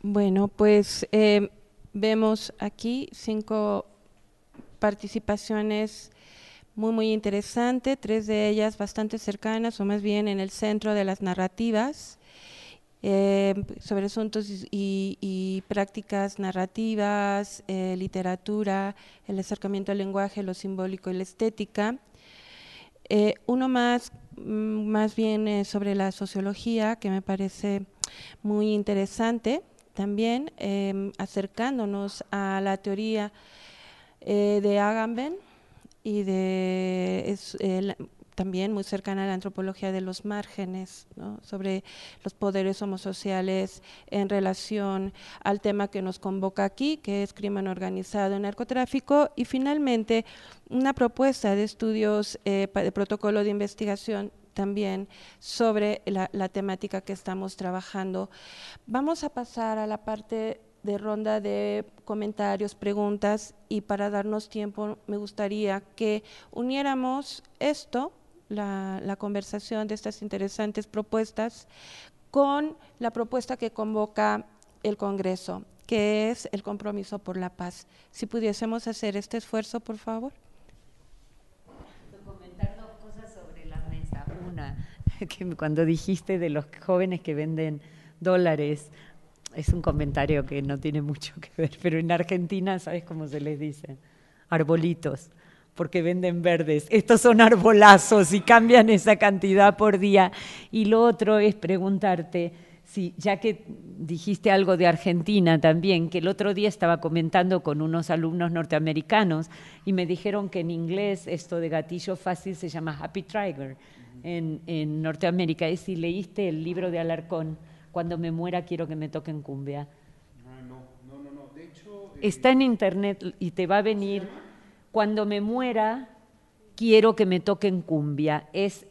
Bueno, pues vemos aquí 5 participaciones muy interesantes, 3 de ellas bastante cercanas o más bien en el centro de las narrativas, sobre asuntos y prácticas narrativas, literatura, el acercamiento al lenguaje, lo simbólico y la estética. Uno más bien sobre la sociología, que me parece muy interesante también, acercándonos a la teoría de Agamben y también muy cercana a la antropología de los márgenes, ¿no? Sobre los poderes homosociales en relación al tema que nos convoca aquí, que es crimen organizado y narcotráfico, y finalmente una propuesta de estudios de protocolo de investigación también sobre la temática que estamos trabajando. Vamos a pasar a la parte de ronda de comentarios, preguntas, y para darnos tiempo me gustaría que uniéramos esto, la conversación de estas interesantes propuestas, con la propuesta que convoca el Congreso, que es el compromiso por la paz. Si pudiésemos hacer este esfuerzo, por favor. Comentar dos cosas sobre la mesa. Una, que cuando dijiste de los jóvenes que venden dólares, es un comentario que no tiene mucho que ver, pero en Argentina, ¿sabes cómo se les dice? Arbolitos, porque venden verdes. Estos son arbolazos y cambian esa cantidad por día. Y lo otro es preguntarte, si, ya que dijiste algo de Argentina también, que el otro día estaba comentando con unos alumnos norteamericanos y me dijeron que en inglés esto de gatillo fácil se llama Happy Trigger en Norteamérica. Y si leíste el libro de Alarcón, Cuando me muera quiero que me toquen cumbia. No. De hecho, está en internet y te va a venir. Cuando me muera quiero que me toquen cumbia. Es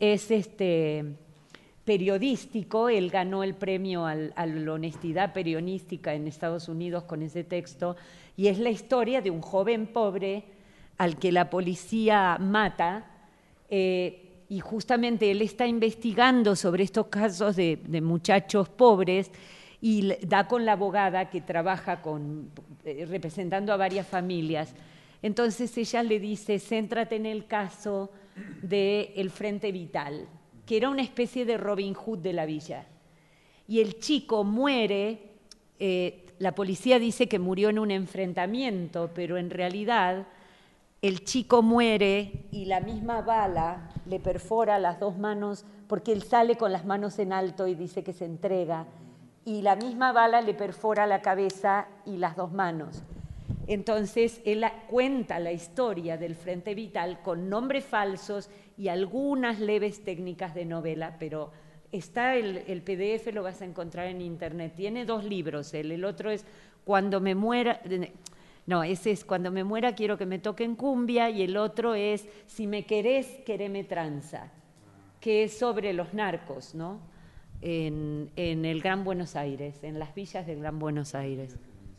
periodístico. Él ganó el premio a la honestidad periodística en Estados Unidos con ese texto, y es la historia de un joven pobre al que la policía mata, y justamente él está investigando sobre estos casos de muchachos pobres y da con la abogada que trabaja representando a varias familias. Entonces ella le dice, céntrate en el caso del Frente Vital, que era una especie de Robin Hood de la villa. Y el chico muere, la policía dice que murió en un enfrentamiento, pero en realidad el chico muere y la misma bala le perfora las 2 manos, porque él sale con las manos en alto y dice que se entrega, y la misma bala le perfora la cabeza y las 2 manos. Entonces él cuenta la historia del Frente Vital con nombres falsos y algunas leves técnicas de novela, pero está el PDF, lo vas a encontrar en internet. Tiene 2 libros, el otro es Cuando me muera, no, ese es Cuando me muera quiero que me toquen cumbia, y el otro es Si me querés, quereme tranza, que es sobre los narcos, ¿no? En el Gran Buenos Aires, en las villas del Gran Buenos Aires.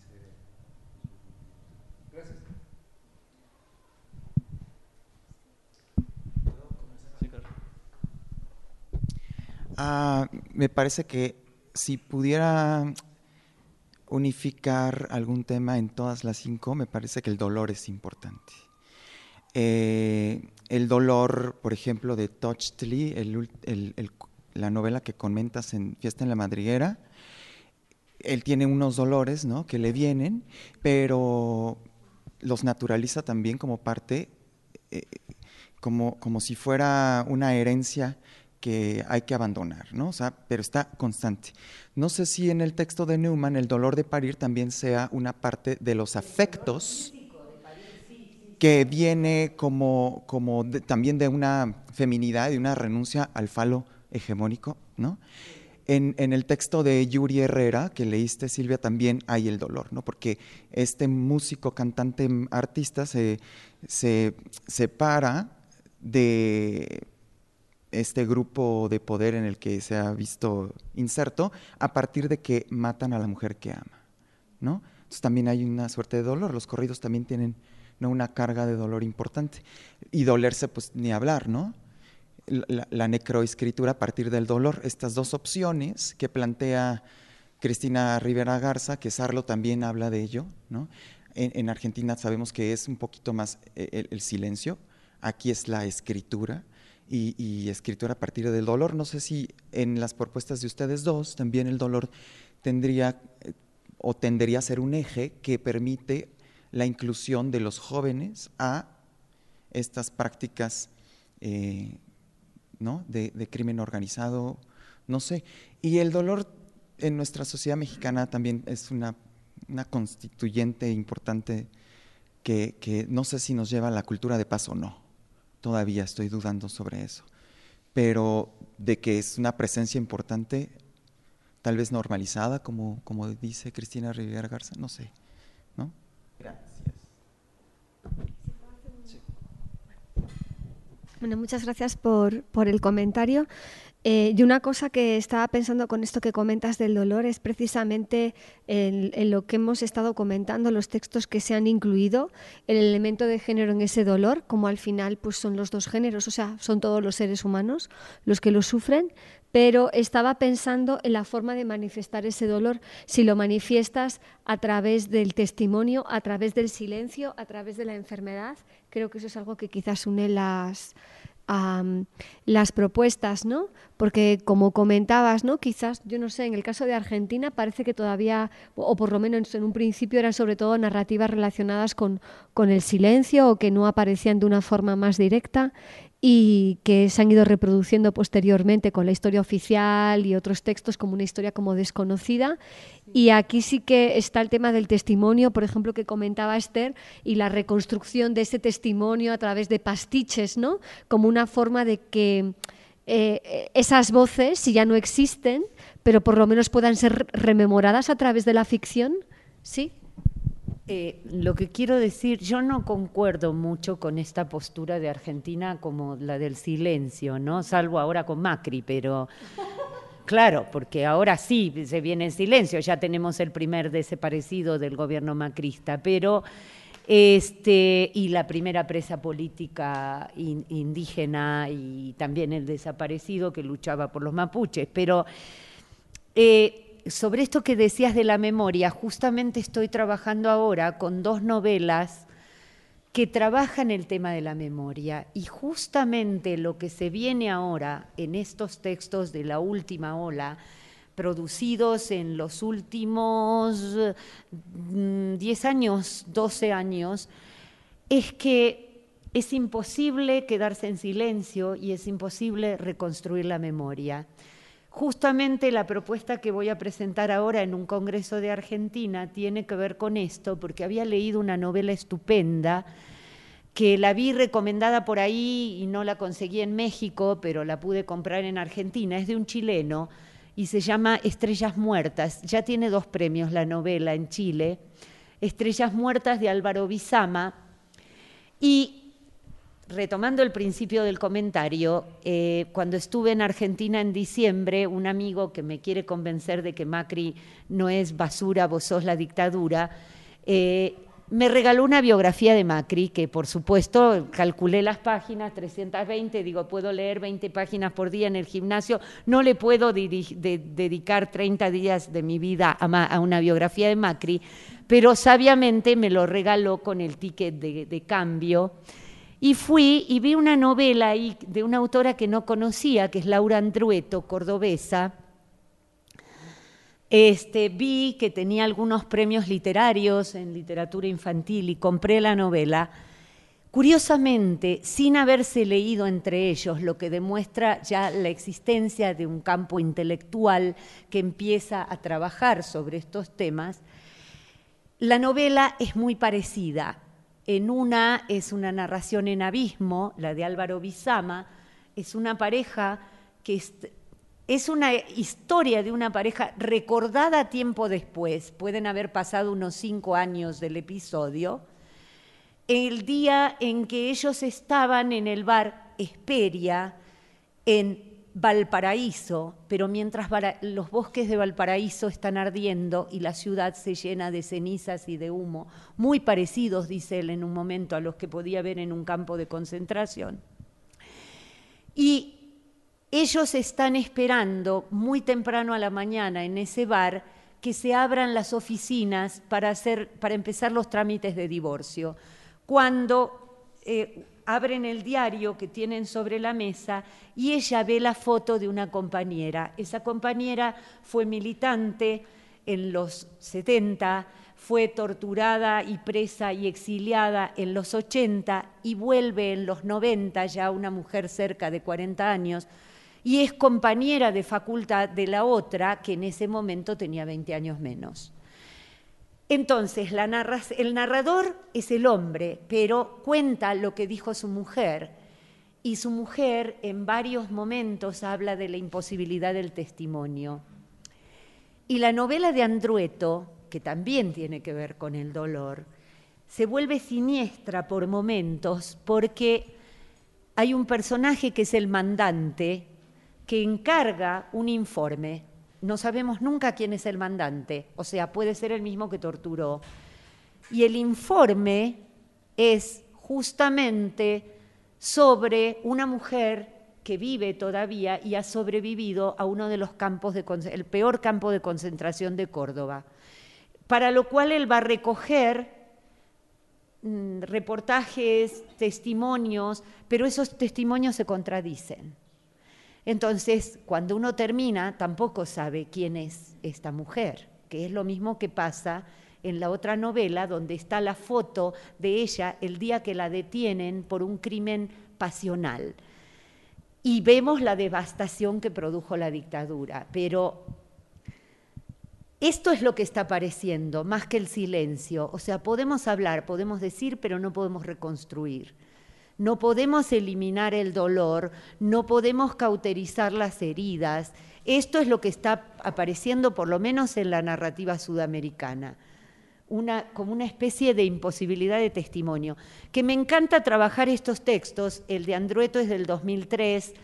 gracias. Me parece que si pudiera unificar algún tema en todas las 5, me parece que el dolor es importante. El dolor, por ejemplo, de Tochtli, la novela que comentas en Fiesta en la Madriguera, él tiene unos dolores, ¿no?, que le vienen, pero los naturaliza también como parte, como si fuera una herencia que hay que abandonar, ¿no? O sea, pero está constante. No sé si en el texto de Newman el dolor de parir también sea una parte de los afectos que viene también de una feminidad y de una renuncia al falo hegemónico, ¿no? En el texto de Yuri Herrera, que leíste, Silvia, también hay el dolor, ¿no? Porque este músico, cantante, artista se separa de este grupo de poder en el que se ha visto inserto a partir de que matan a la mujer que ama, ¿no? Entonces también hay una suerte de dolor. Los corridos también tienen, ¿no?, una carga de dolor importante. Y dolerse, pues ni hablar, ¿no? La necroescritura a partir del dolor, estas 2 opciones que plantea Cristina Rivera Garza, que Sarlo también habla de ello, ¿no? En Argentina sabemos que es un poquito más el silencio, aquí es la escritura, y escritura a partir del dolor. No sé si en las propuestas de ustedes dos también el dolor tendría o tendería a ser un eje que permite la inclusión de los jóvenes a estas prácticas ¿no? de crimen organizado, no sé. Y el dolor en nuestra sociedad mexicana también es una constituyente importante que no sé si nos lleva a la cultura de paz o no. Todavía estoy dudando sobre eso. Pero de que es una presencia importante, tal vez normalizada, como dice Cristina Rivera Garza, no sé, ¿no? Gracias. Bueno, muchas gracias por el comentario. Y una cosa que estaba pensando con esto que comentas del dolor es precisamente en lo que hemos estado comentando, los textos que se han incluido, el elemento de género en ese dolor, como al final pues son los dos géneros, o sea, son todos los seres humanos los que lo sufren, pero estaba pensando en la forma de manifestar ese dolor, si lo manifiestas a través del testimonio, a través del silencio, a través de la enfermedad. Creo que eso es algo que quizás une las propuestas, ¿no? Porque como comentabas, ¿no? Quizás, yo no sé, en el caso de Argentina parece que todavía, o por lo menos en un principio eran sobre todo narrativas relacionadas con el silencio o que no aparecían de una forma más directa y que se han ido reproduciendo posteriormente con la historia oficial y otros textos como una historia como desconocida. Y aquí sí que está el tema del testimonio, por ejemplo, que comentaba Esther, y la reconstrucción de ese testimonio a través de pastiches, ¿no? Como una forma de que esas voces, si ya no existen, pero por lo menos puedan ser rememoradas a través de la ficción, ¿sí? Lo que quiero decir, yo no concuerdo mucho con esta postura de Argentina como la del silencio, ¿no? Salvo ahora con Macri, pero claro, porque ahora sí se viene en silencio, ya tenemos el primer desaparecido del gobierno macrista, pero y la primera presa política indígena y también el desaparecido que luchaba por los mapuches, pero sobre esto que decías de la memoria, justamente estoy trabajando ahora con 2 novelas que trabajan el tema de la memoria y justamente lo que se viene ahora en estos textos de la última ola, producidos en los últimos 10 años, 12 años, es que es imposible quedarse en silencio y es imposible reconstruir la memoria. Justamente la propuesta que voy a presentar ahora en un congreso de Argentina tiene que ver con esto, porque había leído una novela estupenda que la vi recomendada por ahí y no la conseguí en México, pero la pude comprar en Argentina. Es de un chileno y se llama Estrellas Muertas. Ya tiene 2 premios la novela en Chile. Estrellas Muertas de Álvaro Bizama. Y retomando el principio del comentario, cuando estuve en Argentina en diciembre, un amigo que me quiere convencer de que Macri no es basura, vos sos la dictadura, me regaló una biografía de Macri, que por supuesto calculé las páginas, 320, digo, puedo leer 20 páginas por día en el gimnasio, no le puedo dedicar 30 días de mi vida a una biografía de Macri, pero sabiamente me lo regaló con el ticket de cambio. Y fui y vi una novela ahí de una autora que no conocía, que es Laura Andrueto, cordobesa. Vi que tenía algunos premios literarios en literatura infantil y compré la novela. Curiosamente, sin haberse leído entre ellos, lo que demuestra ya la existencia de un campo intelectual que empieza a trabajar sobre estos temas, la novela es muy parecida. En una es una narración en abismo, la de Álvaro Bizama, es una pareja que es una historia de una pareja recordada tiempo después, pueden haber pasado unos 5 años del episodio, el día en que ellos estaban en el bar Hesperia, en Valparaíso, pero mientras los bosques de Valparaíso están ardiendo y la ciudad se llena de cenizas y de humo, muy parecidos, dice él en un momento, a los que podía ver en un campo de concentración. Y ellos están esperando muy temprano a la mañana en ese bar que se abran las oficinas para empezar los trámites de divorcio. Cuando abren el diario que tienen sobre la mesa y ella ve la foto de una compañera. Esa compañera fue militante en los 70, fue torturada y presa y exiliada en los 80 y vuelve en los 90, ya una mujer cerca de 40 años, y es compañera de facultad de la otra, que en ese momento tenía 20 años menos. Entonces, el narrador es el hombre, pero cuenta lo que dijo su mujer, y su mujer en varios momentos habla de la imposibilidad del testimonio. Y la novela de Andrueto, que también tiene que ver con el dolor, se vuelve siniestra por momentos porque hay un personaje que es el mandante que encarga un informe. No sabemos nunca quién es el mandante, o sea, puede ser el mismo que torturó. Y el informe es justamente sobre una mujer que vive todavía y ha sobrevivido a uno de los campos el peor campo de concentración de Córdoba, para lo cual él va a recoger reportajes, testimonios, pero esos testimonios se contradicen. Entonces, cuando uno termina, tampoco sabe quién es esta mujer, que es lo mismo que pasa en la otra novela, donde está la foto de ella el día que la detienen por un crimen pasional. Y vemos la devastación que produjo la dictadura, pero esto es lo que está apareciendo, más que el silencio. O sea, podemos hablar, podemos decir, pero no podemos reconstruir. No podemos eliminar el dolor, no podemos cauterizar las heridas. Esto es lo que está apareciendo, por lo menos en la narrativa sudamericana, como una especie de imposibilidad de testimonio. Que me encanta trabajar estos textos, el de Andrueto es del 2003,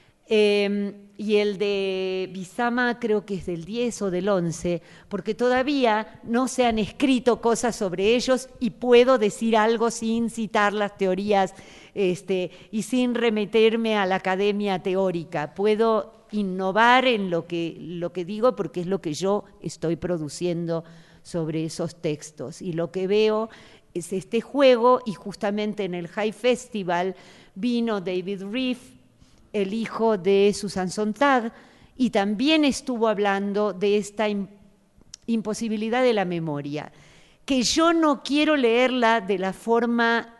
y el de Bizama creo que es del 10 o del 11, porque todavía no se han escrito cosas sobre ellos y puedo decir algo sin citar las teorías y sin remitirme a la academia teórica. Puedo innovar en lo que digo porque es lo que yo estoy produciendo sobre esos textos. Y lo que veo es este juego, y justamente en el High Festival vino David Reef, el hijo de Susan Sontag, y también estuvo hablando de esta imposibilidad de la memoria, que yo no quiero leerla de la forma,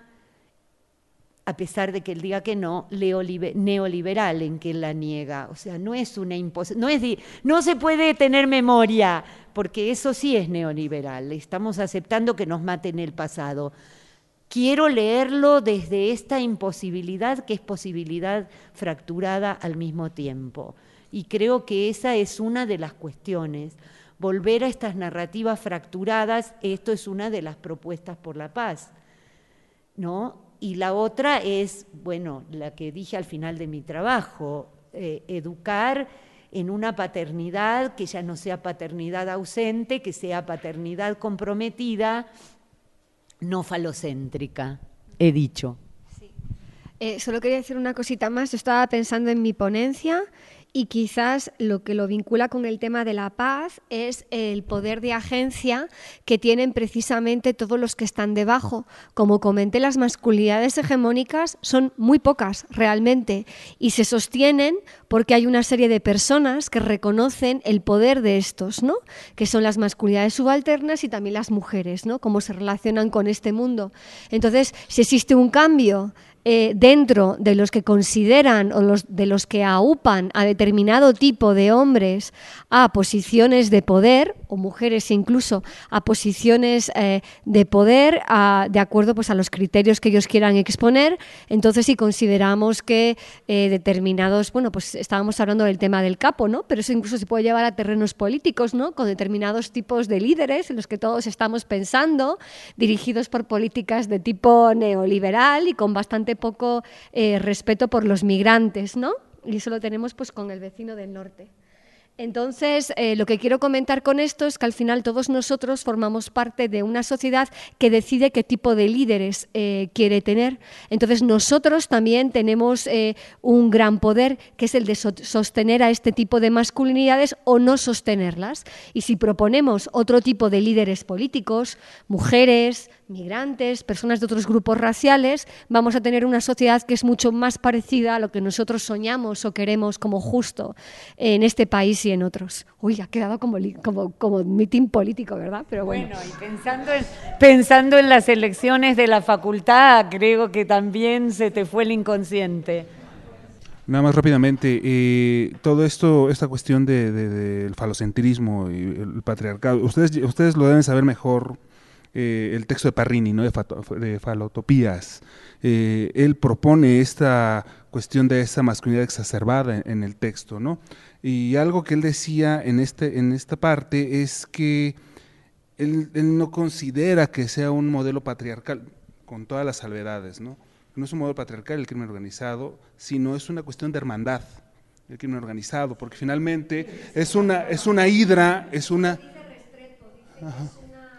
a pesar de que él diga que no, neoliberal en que él la niega. O sea, no es una no se puede tener memoria, porque eso sí es neoliberal, estamos aceptando que nos maten el pasado. Quiero leerlo desde esta imposibilidad, que es posibilidad fracturada al mismo tiempo. Y creo que esa es una de las cuestiones. Volver a estas narrativas fracturadas, esto es una de las propuestas por la paz, ¿no? Y la otra es, bueno, la que dije al final de mi trabajo, educar en una paternidad que ya no sea paternidad ausente, que sea paternidad comprometida, no falocéntrica, he dicho. Sí. Solo quería decir una cosita más. Yo estaba pensando en mi ponencia y quizás lo que lo vincula con el tema de la paz es el poder de agencia que tienen precisamente todos los que están debajo. Como comenté, las masculinidades hegemónicas son muy pocas realmente y se sostienen porque hay una serie de personas que reconocen el poder de estos, ¿no? Que son las masculinidades subalternas y también las mujeres, ¿no? Cómo se relacionan con este mundo. Entonces, si existe un cambio dentro de los que consideran o de los que aupan a determinado tipo de hombres a posiciones de poder, o mujeres incluso a posiciones de poder de acuerdo pues, a los criterios que ellos quieran exponer, entonces si consideramos que determinados, bueno, pues estábamos hablando del tema del capo, ¿no? Pero eso incluso se puede llevar a terrenos políticos, ¿no? Con determinados tipos de líderes en los que todos estamos pensando, dirigidos por políticas de tipo neoliberal y con bastante poco respeto por los migrantes, ¿no? Y eso lo tenemos pues con el vecino del norte. Entonces, lo que quiero comentar con esto es que al final todos nosotros formamos parte de una sociedad que decide qué tipo de líderes quiere tener. Entonces, nosotros también tenemos un gran poder, que es el de sostener a este tipo de masculinidades o no sostenerlas. Y si proponemos otro tipo de líderes políticos, mujeres, migrantes, personas de otros grupos raciales, vamos a tener una sociedad que es mucho más parecida a lo que nosotros soñamos o queremos como justo en este país y en otros. Uy, ha quedado como mitin político, ¿verdad? Pero bueno. Y pensando en las elecciones de la facultad, creo que también se te fue el inconsciente. Nada más rápidamente, todo esto, esta cuestión del falocentrismo y el patriarcado, ustedes lo deben saber mejor. El texto de Parrini, ¿no? de Falotopías. Él propone esta cuestión de esa masculinidad exacerbada en el texto, ¿no? Y algo que él decía en esta parte es que él no considera que sea un modelo patriarcal, con todas las salvedades, ¿no? No es un modelo patriarcal el crimen organizado, sino es una cuestión de hermandad, el crimen organizado, porque finalmente es una hidra, es una... Ajá.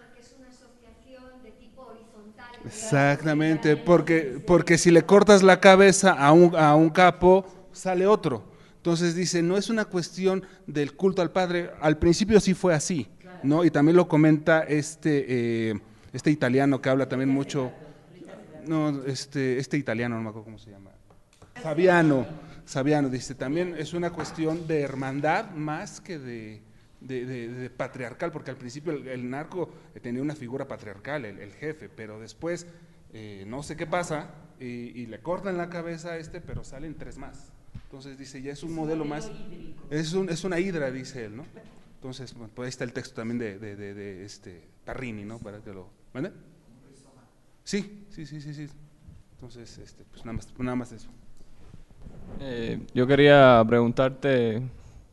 Exactamente, porque si le cortas la cabeza a un capo, sale otro. Entonces dice, no es una cuestión del culto al padre, al principio sí fue así, ¿no? Y también lo comenta este italiano que habla también mucho, no, este italiano, no me acuerdo cómo se llama, Saviano, dice, también es una cuestión de hermandad más que de patriarcal, porque al principio el narco tenía una figura patriarcal, el jefe, pero después no sé qué pasa y le cortan la cabeza a pero salen 3 más. Entonces dice, ya es un modelo más, es una hidra, dice él, ¿no? Entonces, bueno, pues ahí está el texto también de Parrini, ¿no? Para que lo... ¿Vale? Sí. Entonces, pues nada más eso. Yo quería preguntarte,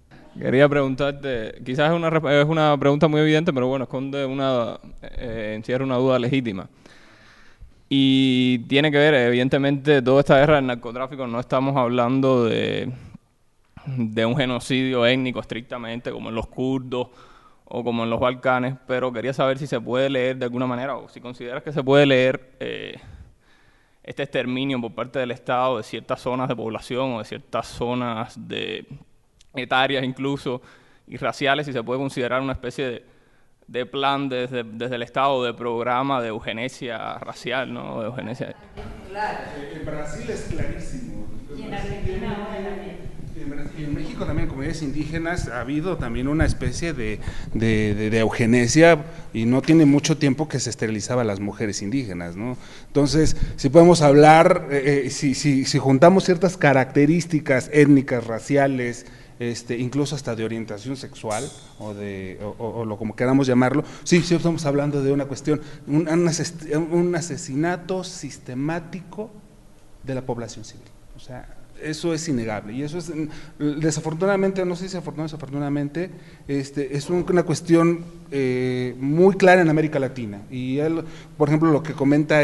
quizás es una pregunta muy evidente, pero bueno, encierra una duda legítima. Y tiene que ver, evidentemente, toda esta guerra del narcotráfico, no estamos hablando de un genocidio étnico estrictamente, como en los kurdos o como en los Balcanes, pero quería saber si se puede leer de alguna manera, o si consideras que se puede leer este exterminio por parte del Estado de ciertas zonas de población o de ciertas zonas etarias incluso y raciales, si se puede considerar una especie de plan desde el Estado, de programa de eugenesia racial, ¿no? De eugenesia. Claro. En Brasil es clarísimo. Y en Argentina ahora también. Y en México también, comunidades indígenas, ha habido también una especie de eugenesia, y no tiene mucho tiempo que se esterilizaba a las mujeres indígenas, ¿no? Entonces, si podemos hablar, si juntamos ciertas características étnicas, raciales, incluso hasta de orientación sexual o lo como queramos llamarlo, sí estamos hablando de una cuestión, un asesinato sistemático de la población civil. O sea, eso es innegable, y eso es, desafortunadamente, no sé si desafortunadamente, es una cuestión muy clara en América Latina. Y él, por ejemplo, lo que comenta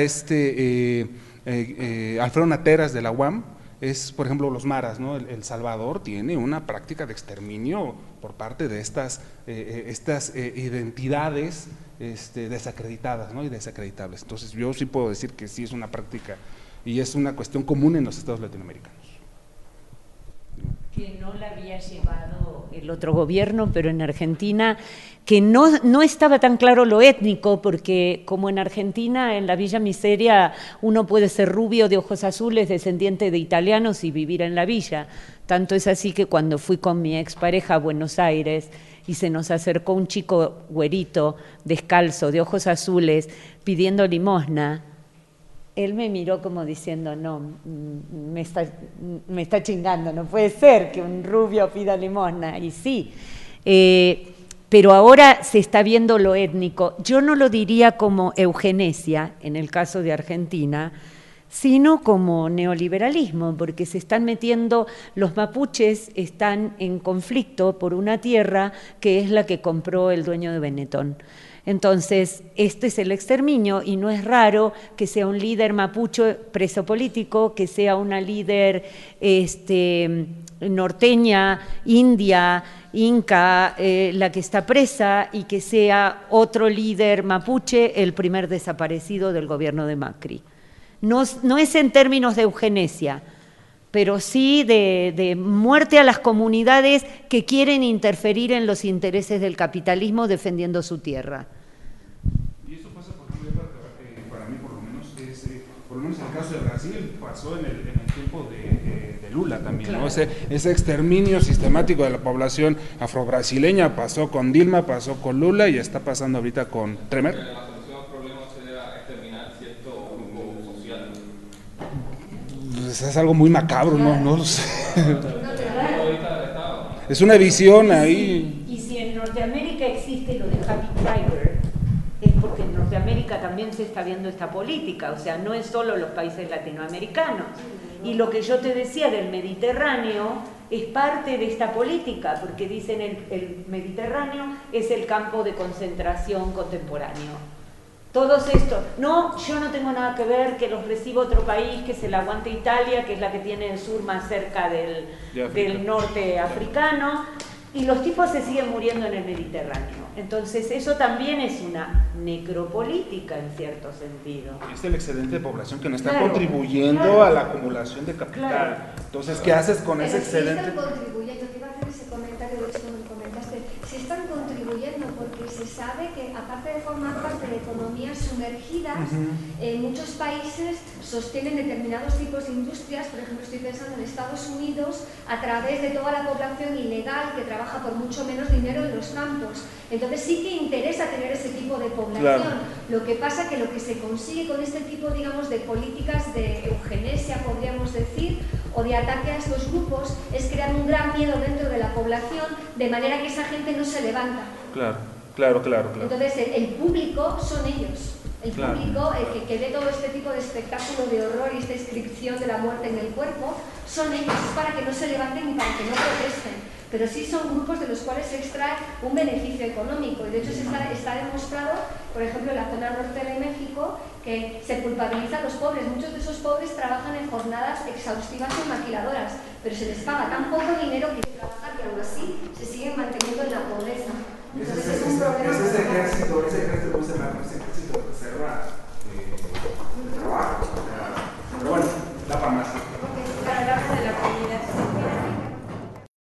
Alfredo Nateras de la UAM, es, por ejemplo, los maras, ¿no? El Salvador tiene una práctica de exterminio por parte de estas identidades desacreditadas, ¿no? Y desacreditables. Entonces, yo sí puedo decir que sí es una práctica y es una cuestión común en los estados latinoamericanos. Que no la había llevado el otro gobierno, pero en Argentina, que no estaba tan claro lo étnico, porque como en Argentina, en la Villa Miseria, uno puede ser rubio de ojos azules, descendiente de italianos y vivir en la villa. Tanto es así que cuando fui con mi expareja a Buenos Aires y se nos acercó un chico güerito, descalzo, de ojos azules, pidiendo limosna, él me miró como diciendo, no, me está chingando, no puede ser que un rubio pida limosna. Y sí, pero ahora se está viendo lo étnico. Yo no lo diría como eugenesia, en el caso de Argentina, sino como neoliberalismo, porque se están metiendo, los mapuches están en conflicto por una tierra que es la que compró el dueño de Benetton. Entonces, este es el exterminio, y no es raro que sea un líder mapuche preso político, que sea una líder norteña, india, inca, la que está presa, y que sea otro líder mapuche el primer desaparecido del gobierno de Macri. No es en términos de eugenesia, pero sí de muerte a las comunidades que quieren interferir en los intereses del capitalismo defendiendo su tierra. Y eso pasa, por ejemplo, para mí por lo menos, por lo menos en el caso de Brasil, pasó en el tiempo de Lula también, claro, ¿no? Ese exterminio sistemático de la población afrobrasileña pasó con Dilma, pasó con Lula y está pasando ahorita con Temer. Es algo muy macabro, no lo sé. Es una visión ahí. Y si en Norteamérica existe lo de Happy Driver, es porque en Norteamérica también se está viendo esta política, o sea, no es solo los países latinoamericanos. Y lo que yo te decía del Mediterráneo es parte de esta política, porque dicen el Mediterráneo es el campo de concentración contemporáneo. Todos estos, no, yo no tengo nada que ver, que los reciba otro país, que se la aguante Italia, que es la que tiene el sur más cerca del norte africano, y los tipos se siguen muriendo en el Mediterráneo. Entonces eso también es una necropolítica en cierto sentido. Es el excedente de población que no está contribuyendo a la acumulación de capital. Claro. Entonces, ¿qué haces con ese excedente? Si están contribuyendo, te iba a hacer ese comentario de esto que comentaste, si están contribuyendo porque se sabe que aparte de formar parte de economías sumergidas, muchos países sostienen determinados tipos de industrias, por ejemplo estoy pensando en Estados Unidos, a través de toda la población ilegal que trabaja por mucho menos dinero en los campos. Entonces sí que interesa tener ese tipo de población. Claro. Lo que pasa que lo que se consigue con este tipo, digamos, de políticas de eugenesia, podríamos decir, o de ataque a estos grupos, es crear un gran miedo dentro de la población, de manera que esa gente no se levanta. Claro. Entonces el público son ellos. El público, el que ve todo este tipo de espectáculo de horror y esta inscripción de la muerte en el cuerpo, son ellos. Es para que no se levanten y para que no protesten. Pero sí son grupos de los cuales se extrae un beneficio económico. Y de hecho está demostrado, por ejemplo, en la zona norte de México, que se culpabiliza a los pobres. Muchos de esos pobres trabajan en jornadas exhaustivas en maquiladoras, pero se les paga tan poco dinero que trabajan que aún así se siguen manteniendo en la pobreza. Entonces es un problema.